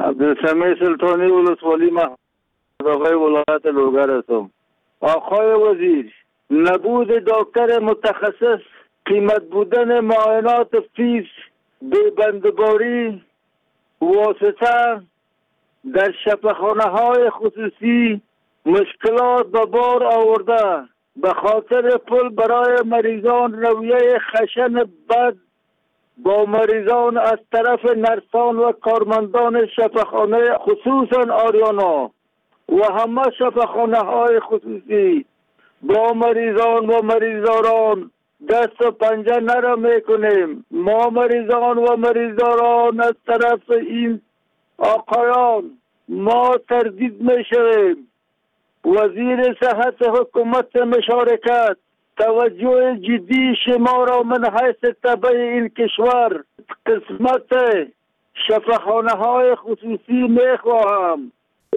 عبدالسمیع سلطانی ولسوالی آقای ولایت لوگر هستم. آقای وزیر، نبود دکتر متخصص، قیمت بودن معاینات فیس، بندباری واسطه در شفاخانه های خصوصی مشکلات به بار آورده. به خاطر پول برای مریضان رویه خشن بد با مریضان از طرف نرسان و کارمندان شفاخانه خصوصا آریانا و همه شفاخانه های خصوصی با مریضان و مریضداران دست و پنجه نرم میکنیم. ما مریضان و مریضداران از طرف این آقایان ما تردید میشویم. وزیر صحت حکومت مشارکت توجه جدی شما را من حیث تبع این کشور قسمت شفاخانه های خصوصی میخواهم.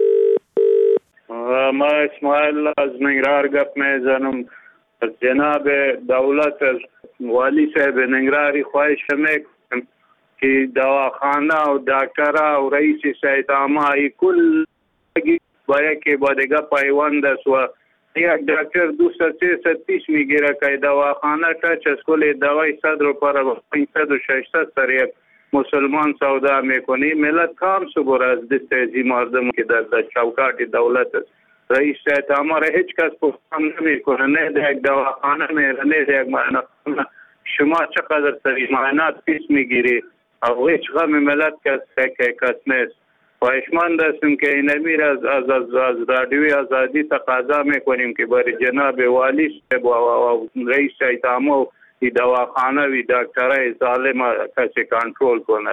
ما اسماعیل از ننگرهار گپ میزنم. از جناب دولت از والی صاحب ننگرهاری خواهش میکنم که دواخانه و دکترها و رئیس سایتاما کل باید با دیگه پیوند است و یک دکتر 200-300 پیش میگیره که دواخانه تاچ از کل دوای 100 روپیه و 500 و 600 سر یک مسلمان سودا میکنی. ملت کام صبر از دست ازی مردم که در چوکات دولت است. رئیس سایتاما را هیچ کس پرسان نمیکنه، نه در یک دواخانه میره نه در یک معاینخانه. شما چقدر سری معاینات پیش میگیری و هیچ غم ملت کس نیست. خواهشمند هستیم که این امیر از رادیوی آزادی تقاضا میکنیم که برای جناب والی و رئیس سایتاما و دواخانه و دکترهای ظالم کسی کنترل کنه.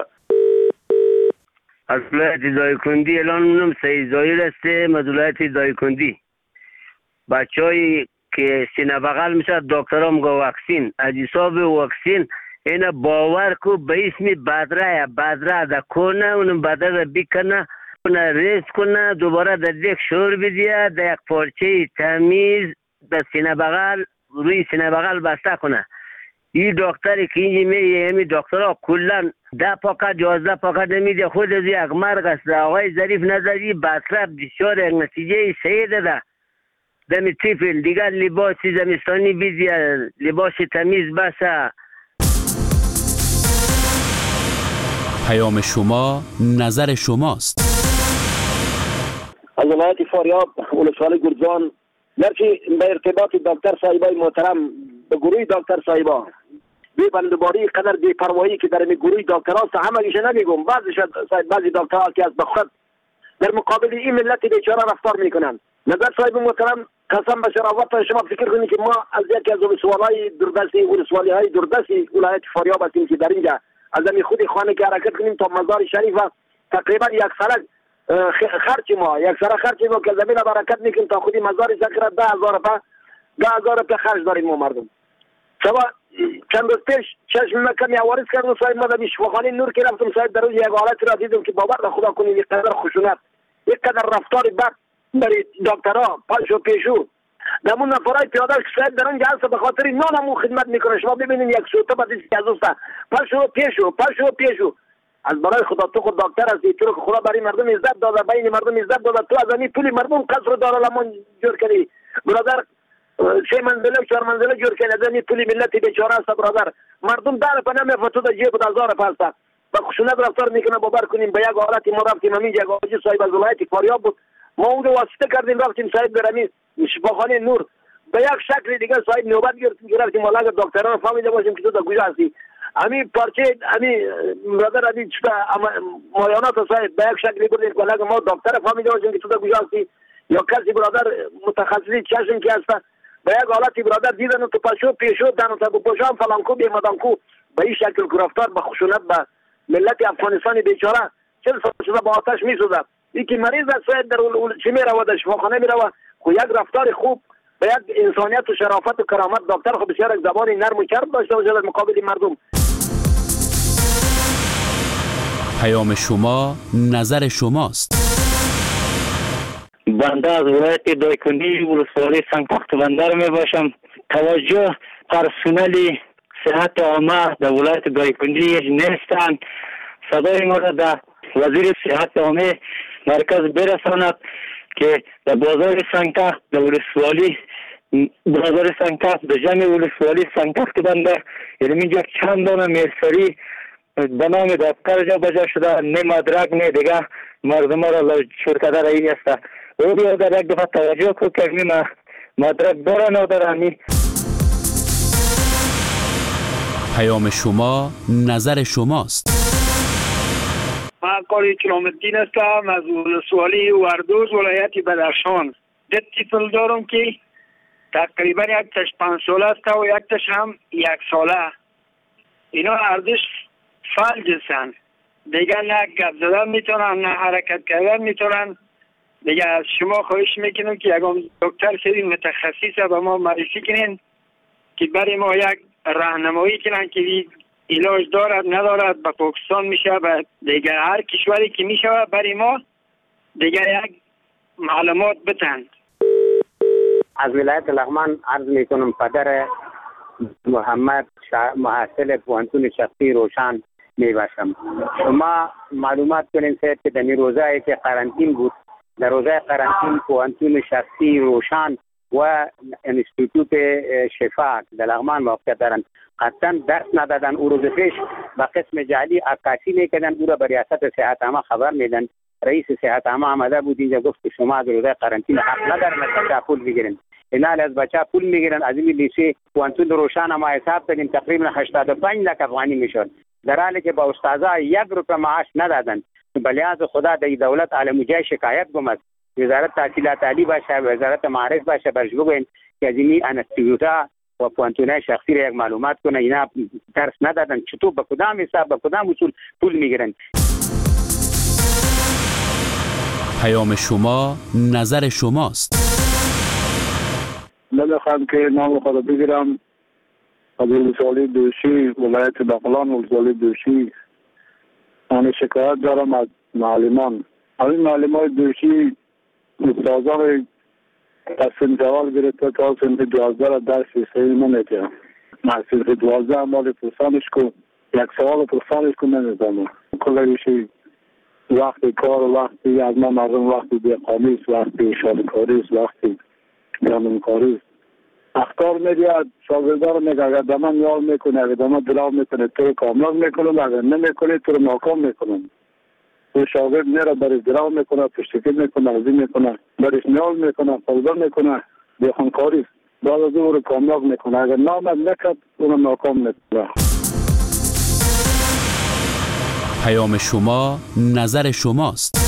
از ولایت دایکندی اعلان منم سید ظاهر است. از ولایت دایکندی بچه‌ای که سینه بغل میشه دکترها میگه واکسین از حساب واکسین اینا باور کو به اسم بدره ده کنه اون بدره ده بکنه اون ریز کنه دوباره در یک شور بدیه در یک پارچه تمیز در سینه بغل روی سینه بغل بسته کنه. این دکتری که اینجا میگه همی دکترها کلن 10 پاکت 11 پاکت نمیده. خود از یک مرگ است. آقای ظریف نظری بطرف بسیار یک نتیجه سعی داده. دمی تیفل دیگر لباس زمستانی بیدیه لباس تمیز بسه. پیام شما نظر شماست. از ولایت فاریاب ولسوالی گرجان گرچه به ارتباط دکتر صاحبای محترم به گروه دکتر صاحبا بی بندباری قدر بی پروایی که در گروه دکترها همه ایش نمیگم بعضی دکترها که از بخود در مقابل این ملت بیچاره رفتار میکنن. نظر صاحب محترم قسم به شرافت شما فکر کنید که ما از یکی از ولسوالای دوردستی ولسوالی های دوردستی ولایت فاریاب هستیم که در اینجا از این خودی خانه که حرکت کنیم تا مزار شریف و تقریبا یک سرک خرچ ما که زمین حرکت میکنیم تا خودی مزار شریف 10,000 روپیه خرج داریم ما مردم. شما چند روز پیش چشم مکمی عوارض کردم صاحب ما در شفاخانه نور که رفتم صاحب در روز یک حالت را دیدم که باور خدا کنید یک قدر خشونت یک قدر رفتار بد برای دکترها پاشو پیشو نمون نفرای پیاده که صاحب در اونجا هست به خاطر نانمون خدمت میکنه. شما ببینید یک سوته بدیست که از اوسته پاشو پیشو از برای خدا تو خود دکتر هستی تو که خدا برای مردم عزت داده بین مردم عزت داده تو از این پولی مردم قصر دارالمان جور کردی برادر 3 منزله 4 منزله جور کردی از این پولی ملت بیچاره است برادر مردم داره پناه میفتو در جیب 1000 پرسه و خشونت رفتار میکنه باور کنیم. به یک حالتی ما رفتیم همینجا یک آقای صاحب از ولایت فاریاب بود ما اونجا واسطه کردیم رفتیم صاحب برمی شفاخانه نور به یک شکل دیگه صاحب نوبت گرفتیم والا دکتران فهمیده باشیم که تو در کجا هستی همین پارچه همین برادر همین معاینات صاحب به یک شکلی بردیم والا ما دکتر فهمیده باشیم که تو در کجا هستی یا کسی برادر متخصصی چشم که هست به یک حالتی برادر دیدن تو پاشو پیشو دانو تا بپوشان فلان کو بی مدام کو به این شکل رفتار به خشونت به ملت افغانستان بیچاره 40 سال شده با آتش میسوزد. یکی مریض است در چی میره در شفاخانه میره خو یک رفتار خوب به یک انسانیت و شرافت و کرامت دکتر خو بسیار یک زبان نرم و چرب داشته باشه در مقابل مردم. پیام شما نظر شماست. بنده از ولایت دایکندی ولسوالی سنگپخت بندر می باشم. توجه پرسنل صحت عامه در ولایت دایکندی نیستند. صدای ما را در وزیر صحت عامه مرکز برساند که در بازار سنگتخت در ولسوالی بازار سنگتخت به جمع ولسوالی سنگتخت بنده یعنی اینجا چند دانه میرسری به نام دکتر جا بجا شده نه مدرک نه دیگه مردم را شرکت رایی است او بیا در یک دفعه توجه کو که مدرک داره نداره. پیام شما نظر شماست. من قاری کرام‌الدین هستم از ولسوالی وردوز ولایت بدخشان. دو طفل دارم که تقریبا یک تاش 5 ساله است و یک تاش هم 1 ساله. اینا هردوش فلج هستند. دیگه نه گپ زدن میتونن نه حرکت کردن میتونن. دیگه از شما خواهش میکنم که یکم دکتر شدید متخصص به ما معرفی کنین که برای ما یک راهنمایی کنن که علاج دارد ندارد به پاکستان میشه و دیگه هر کشوری که میشه برای ما دیگه یک معلومات بتن. از ولایت لغمان عرض میکنم پدر محمد محصل پوهنتون شخصی روشن میباشم. شما معلومات کنین که در روزایی که قرنطین بود در روزای قرنطین پوهنتون شخصی روشن و انستیتوت شفا در لغمان موقعیت دارند قطعا درس ندادن. او روز پیش با قسم جعلی عکاسی میکردن او را به ریاست صحت عامه خبر میدن. رئیس صحت عامه آمده بود اینجا گفت که شما از روزای قرنطین حق ندارین از بچه پول بگیرین. اینا از بچه پول میگیرن. از این لیسه پوهنتون روشن ما حساب کردیم تقریبا 85 لک افغانی میشد در حالی که با استادا 1 روپیه معاش ندادن. بلیاز خدا در دولت عالم جای شکایت گمست وزارت تحصیلات عالی باشه وزارت معارف باشه برش بگوین که از این انستیتوتا و پوهنتونای شخصی را یک معلومات کنه. اینا درس ندادن چطور به کدام حساب به کدام اصول پول میگیرن. پیام شما نظر شماست. نمیخوام که نام خود بگیرم. از ولسوالی دوشی ولایت بغلان ولسوالی دوشی من شکایت دارم از معلمان. از این معلمان دوشی استادان از سنف اول گرفته تا سنف 12 را درس صحیح نمیتونم. من سنف 12 مال پرسانش کن 1 سوال پرسانش کن نمیزنم. کلایشی وقتی کار وقتی از ما مردم وقتی بیقامی است وقتی شادکاری است وقتی گرمونکاری است اختار میدید شاگردان میگه اگر دما میال میکنه اگر دما دلاو میکنه تو رو کامل میکنم اگر نمیکنه تو رو ناکام میکنم. و شاگرد میره برای دلاو میکنه پشتکی میکنه ازی میکنه برش میال میکنه فوضا میکنه بیخانکاری است بعد از او رو کامل میکنه اگر نامد نکد اون رو ناکام میکنه. پیام شما نظر شماست.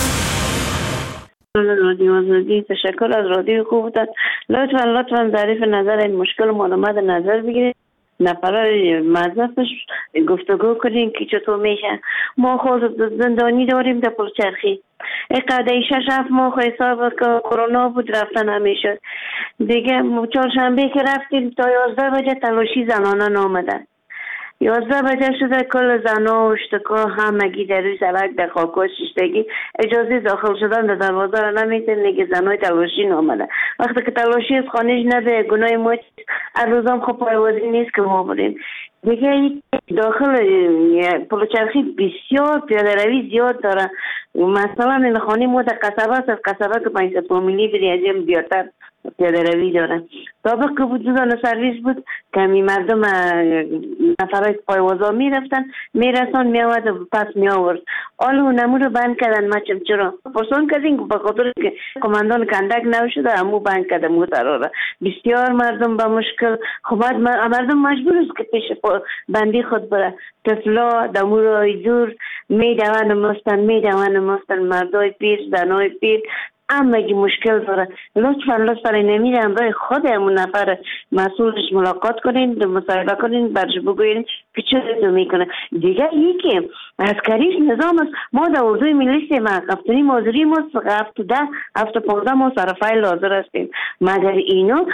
رادیو آزادی تشکر از رادیو خوب بودن. لطفا ظریف نظر این مشکل معلومات نظر بگیرید نفرای موظفش گفتگو کنین که چطور میشه. ما خود زندانی داریم در پلچرخی قدر 6-7 ماه حساب که کرونا بود رفتن همیشه دیگه. چهارشنبه که رفتیم تا 11 بجه تلاشی زنانه نامدن 11 بجه شده کل زنا و اشتکا همگی در روی سرک در خاکا شیشتگی اجازه داخل شدن در دروازه را نمیتن نگه زنای تلاشی نامده. وقتی که تلاشی از خانهش نده گناه ما هر روزم خب پایوازی نیست که ما بریم دیگه. داخل پلوچرخی بسیار پیاده روی زیاد داره. مثلا این خانه ما در قصبه است از قصبه که 500 میلی بری از این بیاتر پیاده روی داره. سابق که بود دوزان سرویس بود کمی مردم نفرهای پایوازا میرفتن میرسان میآورد و پس میآورد. حالا نمو رو بند کردن. مچم چرا پرسون کردیم به خاطر که کماندان کندک نوشده همو بند کرده موتر را. بسیار مردم با مشکل خب مردم مجبور است که پیش بندی خود بره. طفلا دمورای دور میدوان مستن مردای پیر زنای پیر همگی مشکل داره. لطفا نمیره همراه خود همون نفر مسئولش ملاقات کنین مصاحبه کنین برش بگوین که چه میکنه. دیگه یکی عسکریش نظام است. ما در اردوی ملی ما هفتنی مازوری ما 7-10-7-15 ما سر فایل حاضر هستیم مگر اینو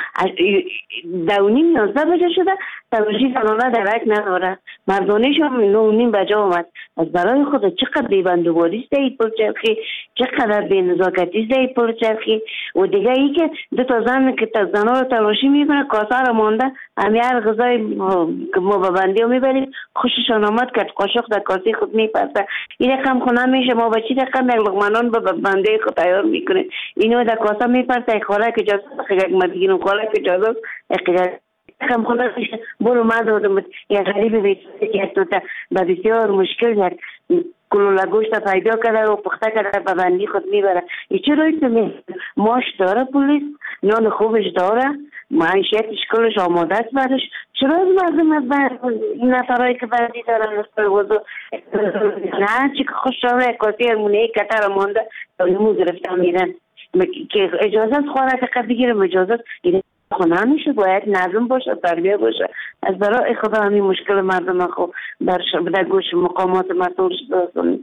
9:30 بجه شده تلاشی زنانه درک نداره. مردانش هم 9:30 بجه آمد. از برای خود چقدر بیبندوباری است این پلچرخی چقدر بینزاکتی است این پلچرخی. و دیگه ای که 2 زن که زنها رو تلاشی میکنه کاسه رو مانده همی هر غذای که ما به بندی رو میبریم خوششان آمد که قاشق در کاسه خود خود میپسه. این رقم خونه میشه ما بچی رقم یک لقمانان به بنده خود تیار میکنه اینو در کاسه میپسه یک خوراک اجازه یک مدگین خوراک اجازه رقم خونه میشه برو من دادم یک غریب بیسته که تا به بسیار مشکل یک کلولا گوشت پیدا کرده و پخته کرده به بندی خود میبره. ای چه روی تو ماش داره پولیس نان خوبش داره معیشتش کلش آماده است برش چرا از مردم از این نفرهایی که بندی دارن نستر نه چی که خوش داره کاسی ارمونه کتر مانده نمو گرفته میرن که اجازه خوراک قد بگیرم اجازه خونه میشه باید نظم باشه تربیه باشه از برای خدا همین مشکل مردم خود در گوش مقامات مسئولش برسونیم.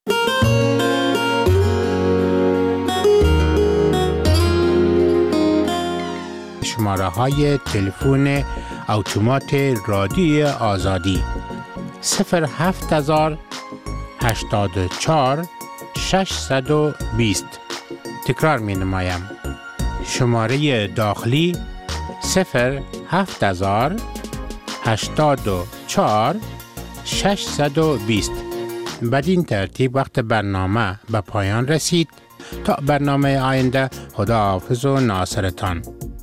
شماره های تلفن اتومات رادیوی آزادی 07000 84 620. تکرار می نمایم. شماره داخلی 07000 84 620. بدین ترتیب وقت برنامه به پایان رسید. تا برنامه آینده خداحافظ و ناصرتان.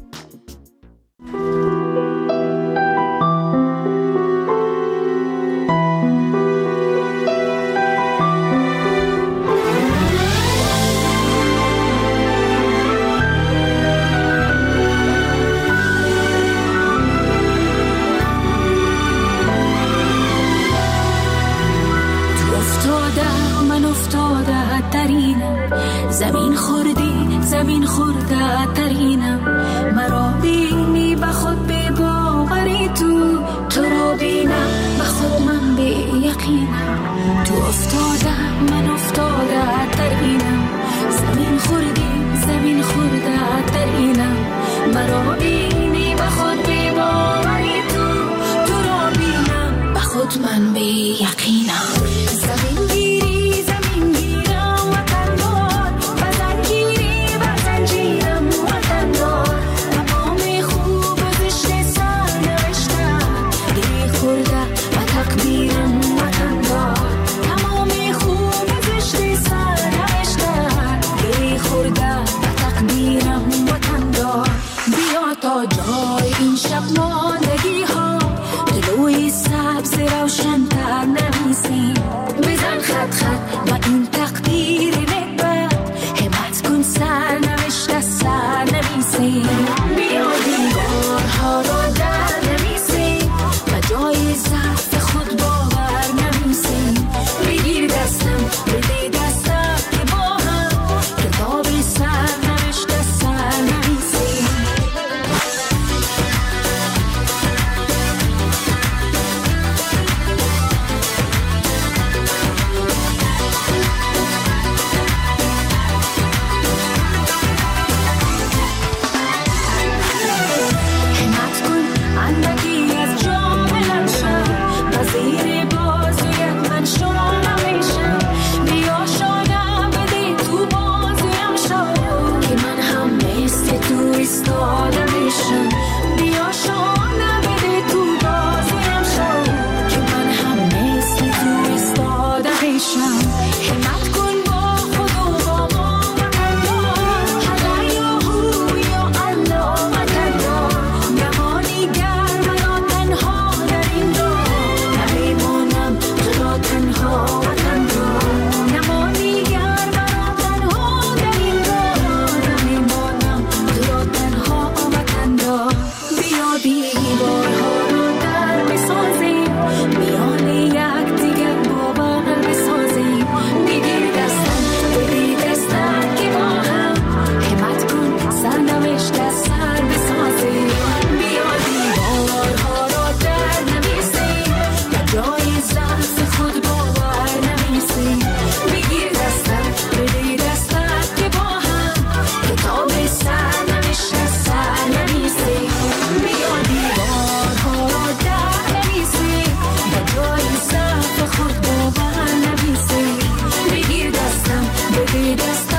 زمین خورده ترینم مرا بینی به خود به باوری تو را بینم به خود من به یقینم تو افتاده من افتاده ترینم زمین خورده ترینم مرا بینی به خود به باوری تو را بینم به خود من به یقینم زمین بزن خط خط با این تقدیر نکبت همت کن سر نوشته سر نویسیم بیا دیوارها را در نویسیم و جای ضعف خود باور نویسیم بگیر دستم بده دستم که با هم کتاب سر نوشته سر نویسیم Be